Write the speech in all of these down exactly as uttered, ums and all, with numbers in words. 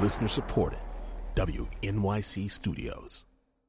Listener supported. W N Y C Studios.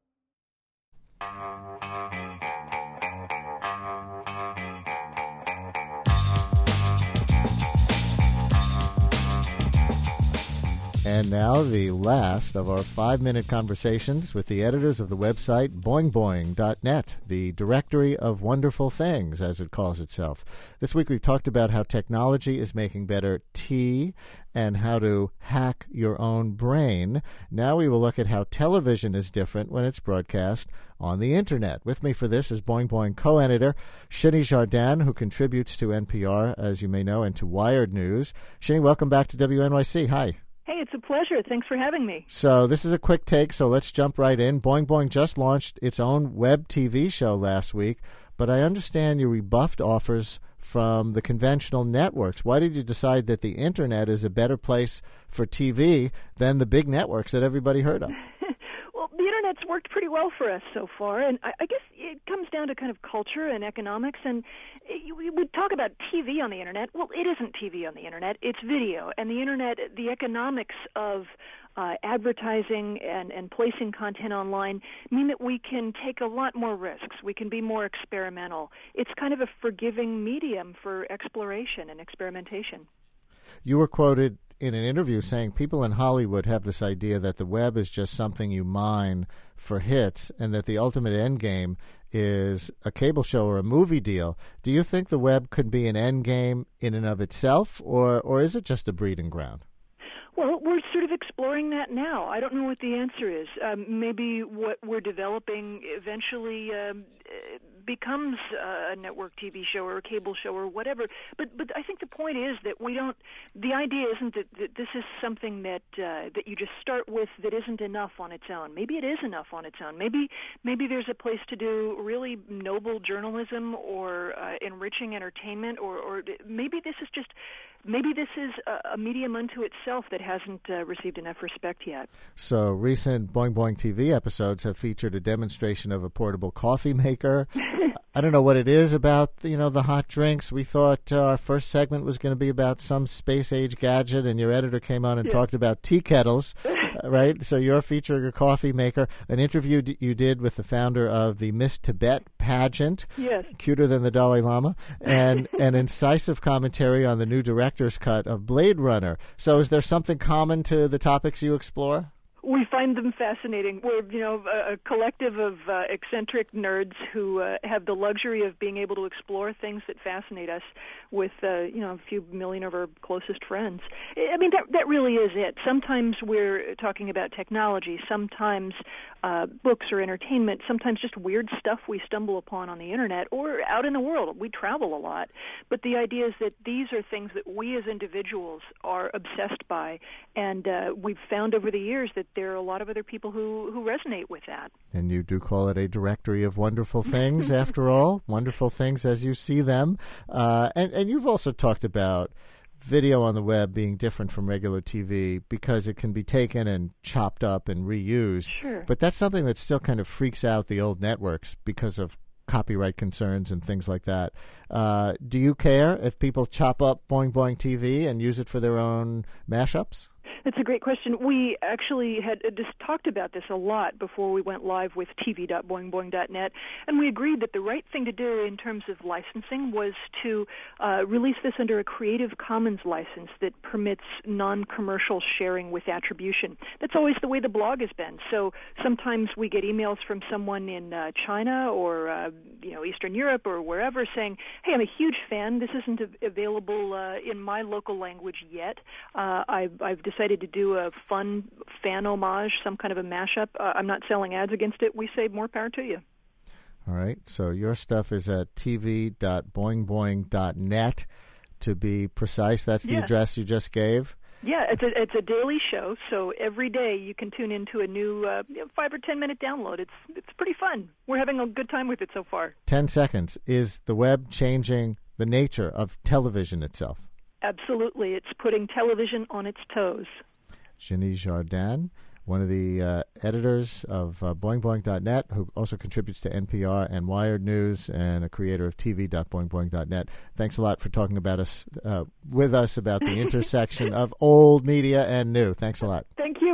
And now the last of our five-minute conversations with the editors of the website boing boing dot net, the directory of wonderful things, as it calls itself. This week we've talked about how technology is making better tea and how to hack your own brain. Now we will look at how television is different when it's broadcast on the Internet. With me for this is Boing Boing co-editor Shini Jardin, who contributes to N P R, as you may know, and to Wired News. Shini, welcome back to W N Y C. Hi. Hey, it's a pleasure. Thanks for having me. So this is a quick take, so let's jump right in. Boing Boing just launched its own web T V show last week, but I understand you rebuffed offers from the conventional networks. Why did you decide that the Internet is a better place for T V than the big networks that everybody heard of? Well, the Internet's worked pretty well for us so far, and I, I guess it comes down to kind of culture and economics. And we would talk about T V on the Internet. Well, it isn't T V on the Internet. It's video. And the Internet, the economics of uh, advertising and, and placing content online mean that we can take a lot more risks. We can be more experimental. It's kind of a forgiving medium for exploration and experimentation. You were quoted in an interview saying people in Hollywood have this idea that the web is just something you mine for hits and that the ultimate end game is a cable show or a movie deal. Do you think the web could be an end game in and of itself, or, or is it just a breeding ground? Well, we're sort of exploring that now. I don't know what the answer is. Um, maybe what we're developing eventually um, becomes a network T V show or a cable show or whatever. But but I think the point is that we don't. The idea isn't that, that this is something that uh, that you just start with that isn't enough on its own. Maybe it is enough on its own. Maybe maybe there's a place to do really noble journalism or uh, enriching entertainment, or, or maybe this is just. Maybe this is a, a medium unto itself that hasn't uh, received enough respect yet. So recent Boing Boing T V episodes have featured a demonstration of a portable coffee maker. I don't know what it is about, you know, the hot drinks. We thought uh, our first segment was going to be about some space-age gadget, and your editor came on and yeah. talked about tea kettles, uh, right? So you're featuring a coffee maker. An interview d- you did with the founder of the Miss Tibet pageant, yes. cuter than the Dalai Lama, and an incisive commentary on the new director's cut of Blade Runner. So is there something common to the topics you explore? We find them fascinating. We're, you know, a, a collective of uh, eccentric nerds who uh, have the luxury of being able to explore things that fascinate us with, uh, you know, a few million of our closest friends. I mean, that that really is it. Sometimes we're talking about technology, sometimes uh, books or entertainment, sometimes just weird stuff we stumble upon on the Internet or out in the world. We travel a lot. But the idea is that these are things that we as individuals are obsessed by, and uh, we've found over the years that there are a lot of other people who, who resonate with that. And you do call it a directory of wonderful things, after all, wonderful things as you see them. Uh, and, and you've also talked about video on the web being different from regular T V because it can be taken and chopped up and reused. Sure. But that's something that still kind of freaks out the old networks because of copyright concerns and things like that. Uh, do you care if people chop up Boing Boing T V and use it for their own mashups? That's a great question. We actually had just talked about this a lot before we went live with T V dot boing boing dot net, and we agreed that the right thing to do in terms of licensing was to uh, release this under a Creative Commons license that permits non-commercial sharing with attribution. That's always the way the blog has been. So sometimes we get emails from someone in uh, China or uh, you know Eastern Europe or wherever saying, "Hey, I'm a huge fan. This isn't available uh, in my local language yet. Uh, I've, I've decided to do a fun fan homage, some kind of a mashup. Uh, I'm not selling ads against it. We say more power to you." All right. So your stuff is at T V dot boing boing dot net to be precise. That's the yeah. address you just gave. Yeah, it's a it's a daily show, so every day you can tune into a new uh, five or ten minute download. It's it's pretty fun. We're having a good time with it so far. Ten seconds. Is the web changing the nature of television itself? Absolutely. It's putting television on its toes. Shini Jardin, one of the uh, editors of uh, boing boing dot net, who also contributes to N P R and Wired News, and a creator of T V dot boing boing dot net. Thanks a lot for talking about us uh, with us about the intersection of old media and new. Thanks a lot. Thanks.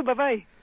Bye-bye.